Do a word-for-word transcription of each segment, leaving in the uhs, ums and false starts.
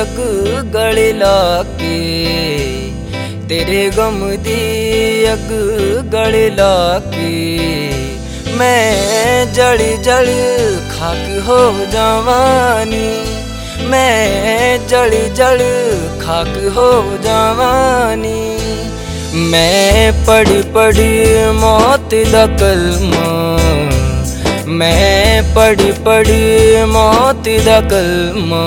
अग गले लाके, तेरे गम दी अग गले लाके मैं जल जल खाक हो जावानी, मैं जल जल खाक हो जावानी। मैं पढ़ पढ़ मौत दा कलमा, मैं पढ़ पढ़ मौत दा कलमा,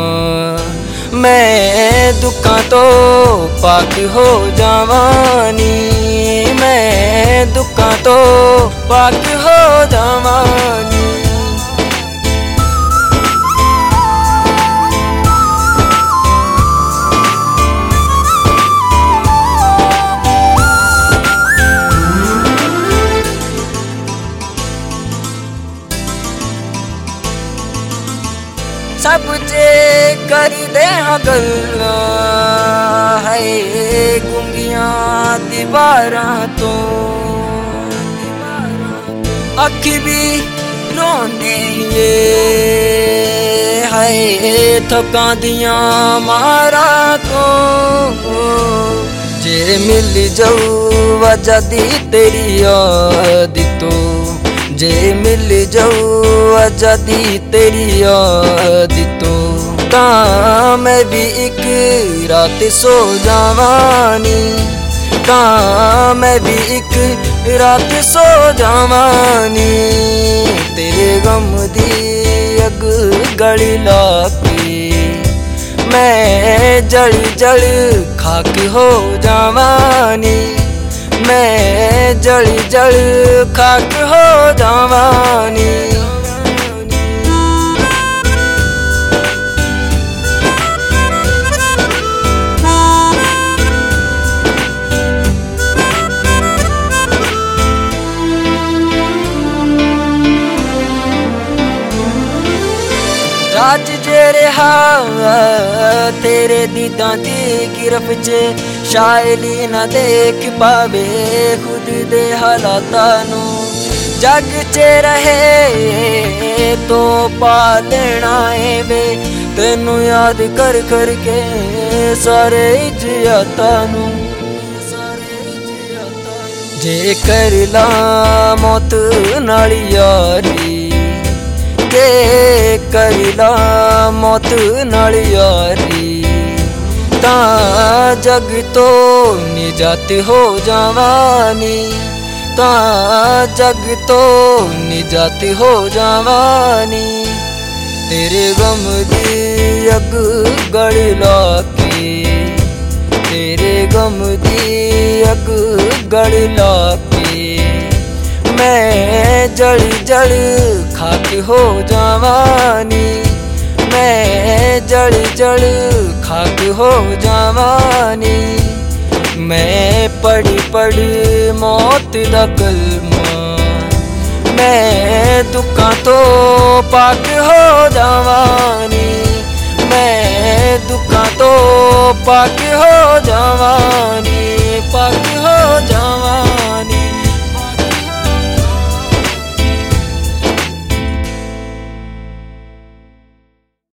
मैं दुखां तो पाक हो जावानी, मैं दुखां तो पाक हो जावानी। सब जे कर दे गल्ला है गुंगियां दीवारां तो, अख भी रोंदे ये है थकां दियां मारा तो। जे मिल जाऊ आजादी तेरी याद तो, जे मिल जाऊ आजादी तेरी याद तो, तां मैं भी एक रात सो जावानी, तां मैं भी एक रात सो जावानी। तेरे गम दी अग गली लाके मैं जल जल खाक हो जावानी, मैं जल जल खाक हो जावानी। राज जे रहा तेरे दीदां दी गिरफ च, शायली ना देख पावे खुद दे हालातां नू। जग च रहे तो पालना है वे, तेनू याद कर कर के सारे इज्जतां नू। जे कर ला मौत नाल यारी, जे कर ला मौत नाल यारी, तां जग तो निजात हो जावानी, तां जग तो निजात हो जावानी। तेरे गम दी अग गल लाके, तेरे गम दी अग गल लाके मैं जल जल खाक हो जावानी, मैं जल जल खाक हो जावानी। मैं पढ़ पढ़ मौत दा कलमा, मैं दुखां तो पाक हो जावानी, मैं दुखां तो पाक हो जावानी, पाक हो